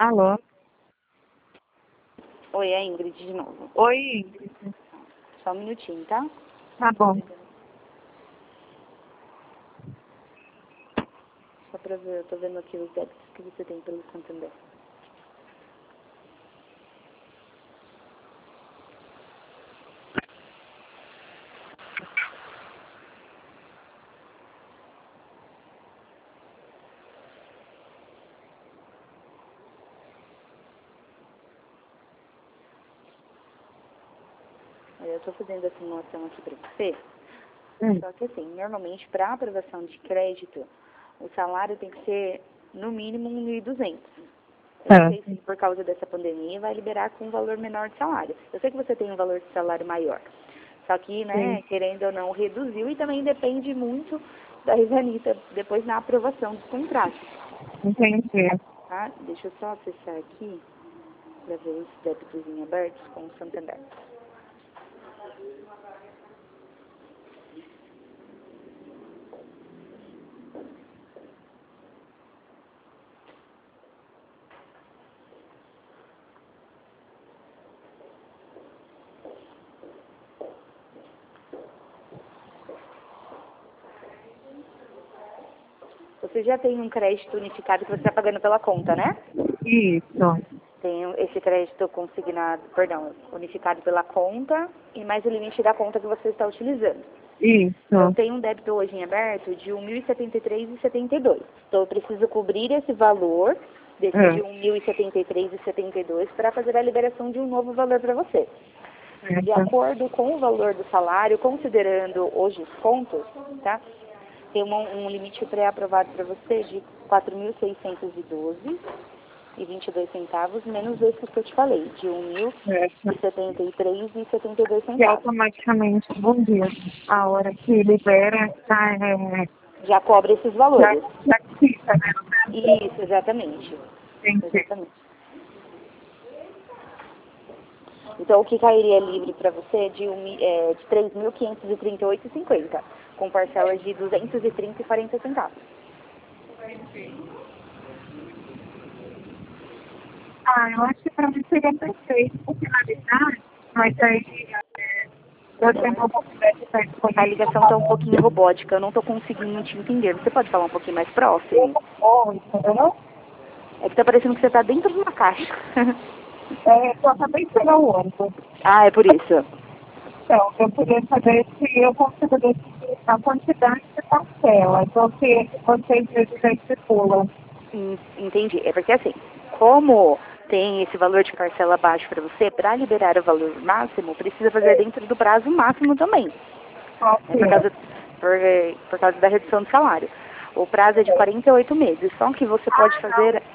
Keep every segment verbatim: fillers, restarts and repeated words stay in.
Alô? Oi, é a Ingrid de novo. Oi, Ingrid. Só um minutinho, tá? Tá bom. Só pra ver, eu tô vendo aqui os débitos que você tem pelo Santander. Eu tô fazendo a simulação aqui pra você. Hum. Só que assim, normalmente para aprovação de crédito, o salário tem que ser no mínimo mil e duzentos. Eu não Tá. sei se por causa dessa pandemia vai liberar com um valor menor de salário. Eu sei que você tem um valor de salário maior. Só que, né, Sim. querendo ou não, reduziu e também depende muito da Rivanita depois na aprovação dos contratos. Entendi. Tá? Deixa eu só acessar aqui para ver os débitos em abertos com o Santander. Você já tem um crédito unificado que você está pagando pela conta, né? Isso. Tem esse crédito consignado, perdão, unificado pela conta e mais o limite da conta que você está utilizando. Isso. Eu tenho um débito hoje em aberto de um mil e setenta e três reais e setenta e dois centavos. Então eu preciso cobrir esse valor desse É. de um mil e setenta e três reais e setenta e dois centavos para fazer a liberação de um novo valor para você. De Certo. acordo com o valor do salário, considerando os descontos, tá? Tem uma, um limite pré-aprovado para você de quatro mil seiscentos e doze reais e vinte e dois centavos, menos esses que eu te falei, de um mil e setenta e três reais e setenta e dois E centavos. automaticamente, bom dia, a hora que libera, já, é, Já cobre esses já, valores. já quita, né? No caso. Isso, exatamente. Entendi. Exatamente. Então, o que cairia livre para você é de, um, mi- é, de três mil quinhentos e trinta e oito reais e cinquenta centavos, com parcelas de duzentos e trinta reais e quarenta centavos. Ah, eu acho que para mim seria perfeito por finalizar, mas aí é, eu tenho uma oportunidade de estar A disponível. ligação está um pouquinho robótica, eu não estou conseguindo te entender. Você pode falar um pouquinho mais próximo? Bom, entendeu? É que tá parecendo que você está dentro de uma caixa. É, eu acabei de pegar o ônibus. Ah, é por isso. Então, eu queria saber se eu consigo decidir a quantidade de parcela, porque vocês já estipulam. Hum, Entendi. É porque assim, como tem esse valor de parcela baixo para você, para liberar o valor máximo, precisa fazer dentro do prazo máximo também. Qual É que por é? causa, por, por causa da redução do salário. O prazo é de quarenta e oito meses, só que você pode Ah, não. fazer...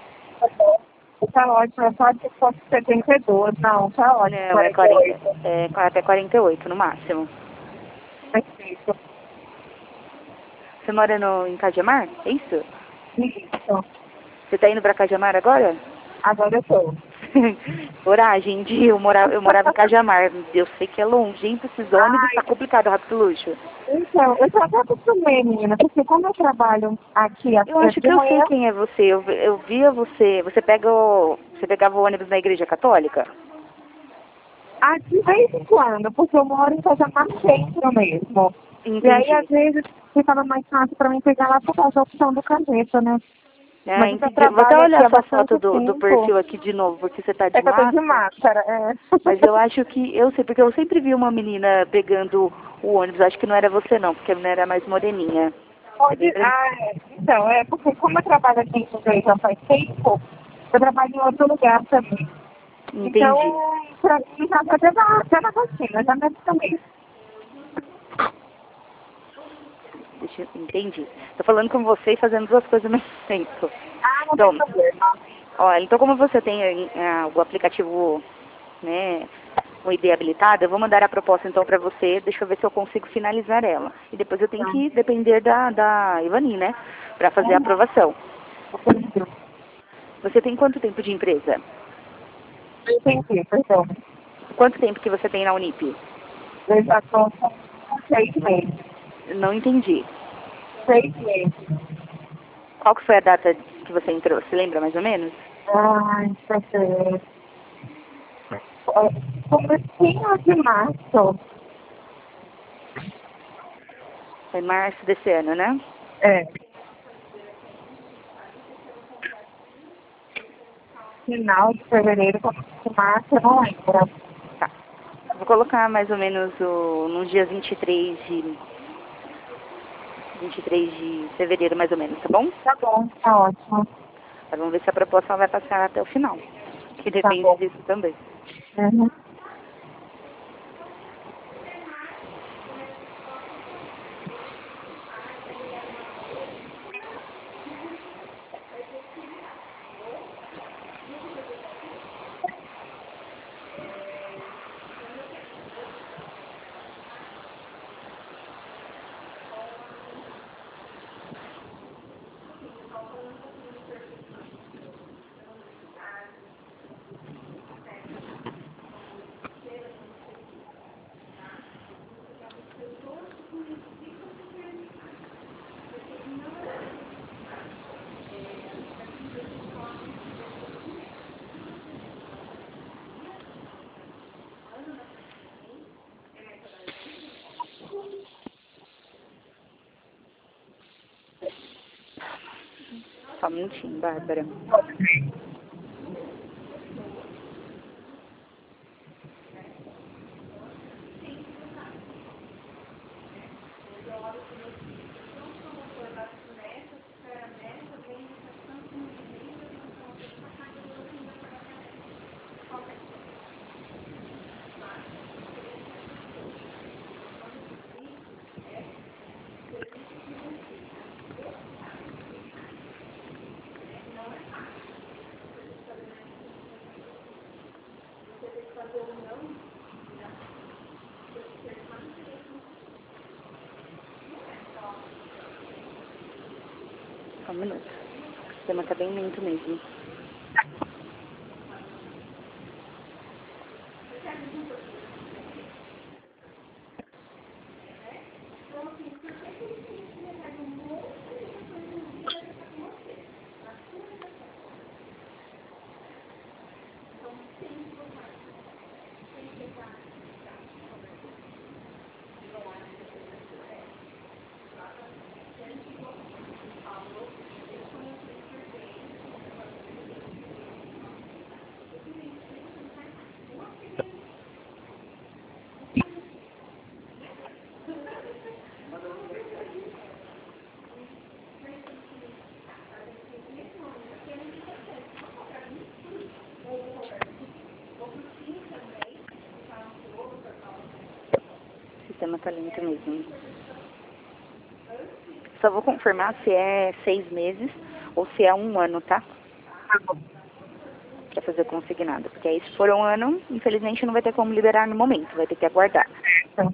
Tá ótimo, é só se fosse setenta e dois. Não, tá ótimo, Não, é, quarenta e quarenta, oito. é até quarenta e oito no máximo. Perfeito. Você mora no, em Cajamar? É isso? Isso. Você está indo para Cajamar agora? Agora eu tô. Coragem, de eu morava, eu morava em Cajamar. Eu sei que é longe, hein? Pra esses ônibus tá Ai, complicado, rápido luxo. então, eu já até acostumei, menina, porque como eu trabalho aqui Eu é acho que de eu sei manhã, quem é você. Eu, eu via você. Você pega o, você pegava o ônibus na igreja católica? ah, de vez em quando, porque eu moro em Cajamar Centro mesmo. E aí, às Entendi. vezes, ficava mais fácil para mim pegar lá por causa da opção do caneta, né? Ah, Mas eu já entendi. Vou até trabalho aqui olhar há sua foto bastante do, do tempo. perfil aqui de novo, porque você tá É de que eu tô de máscara. máscara, é. Mas eu acho que, eu sei, porque eu sempre vi uma menina pegando o ônibus. Acho que não era você não, porque a menina era mais moreninha. Você é Pode, bem branquinha. ah, é. Então, é porque como eu trabalho aqui em São já faz tempo, eu trabalho em outro lugar também. Então, Entendi. pra mim, já tá até na, até na rotina, já me acostumei. Deixa eu, entendi. Tô falando com você e fazendo duas coisas ao mesmo tempo. Ah, não tem Então, problema. olha, então como você tem ah, o aplicativo, né, o I D habilitado, eu vou mandar a proposta então para você, deixa eu ver se eu consigo finalizar ela. E depois eu tenho que depender da, da Ivani, né, para fazer a aprovação. Você tem quanto tempo de empresa? Entendi, perdão. Quanto tempo que você tem na Unip? Eu já tô com seis meses. Não entendi. Seis meses. Qual que foi a data que você entrou? Você lembra mais ou menos? Ai, fazer. Comecinho de março. Foi março desse ano, né? É. Final de fevereiro, começo de março, eu não lembro. Tá. Vou colocar mais ou menos o, no dia vinte e três de... vinte e três de fevereiro, mais ou menos, tá bom? Tá bom, tá ótimo. Tá, vamos ver se a proposta vai passar até o final. Que Tá depende bom. disso também. Uhum. Só um minutinho, Bárbara. Só um minuto. O sistema tá bem lento mesmo. O sistema tá lento mesmo. Só vou confirmar se é seis meses ou se é um ano, tá? Tá bom. Pra fazer consignado. Porque aí se for um ano, infelizmente não vai ter como liberar no momento. Vai ter que aguardar. Certo.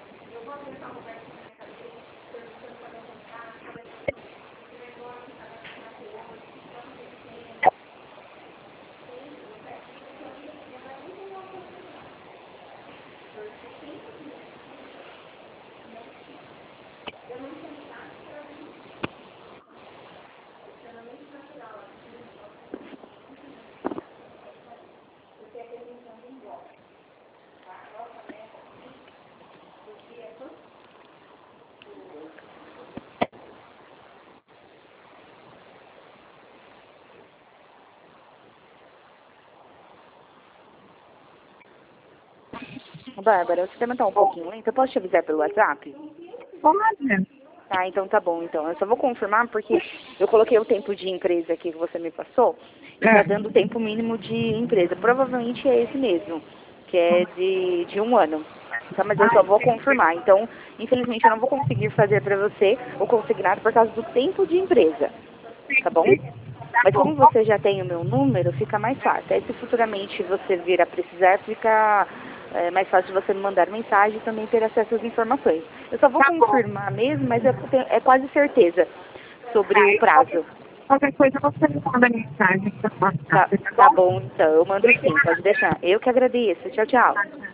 Bárbara, o sistema tá um pouquinho lento. Eu posso te avisar pelo WhatsApp? Pode. Tá, então tá bom. Então, eu só vou confirmar porque eu coloquei o tempo de empresa aqui que você me passou e tá É. dando o tempo mínimo de empresa. Provavelmente é esse mesmo, que é de, de um ano. Tá, mas eu só vou confirmar. Então, infelizmente, eu não vou conseguir fazer pra você o consignado por causa do tempo de empresa. Tá bom? Mas como você já tem o meu número, fica mais fácil. Aí se futuramente você vir a precisar, fica é, mais fácil de você me mandar mensagem e também ter acesso às informações. Eu só vou Tá bom. confirmar mesmo, mas é, é quase certeza sobre o prazo. Qualquer coisa você me manda mensagem pra Tá, WhatsApp, tá tá bom? bom, então. Eu mando sim, pode deixar. Eu que agradeço. Tchau, tchau. Obrigada.